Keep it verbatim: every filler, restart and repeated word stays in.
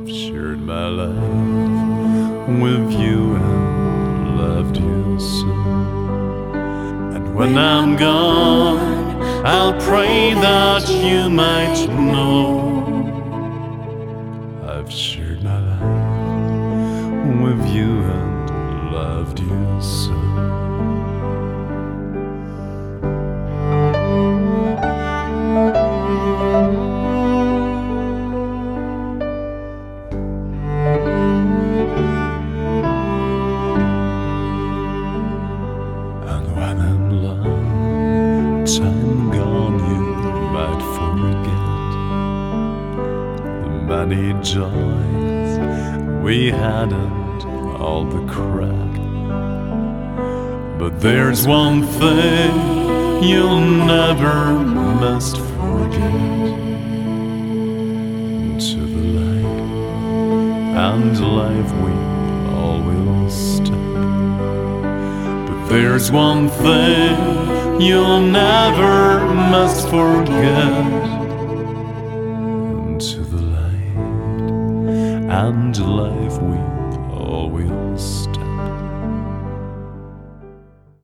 I've shared my life with you and loved you so. And when I'm gone, I'll pray that you might know I've shared my life with you and loved you so. Time gone, you might forget the many joys we had and all the crack. But there's one thing you'll never must forget: to the light and life we all will step. But there's one thing you'll never must forget: to the light and life we all will step.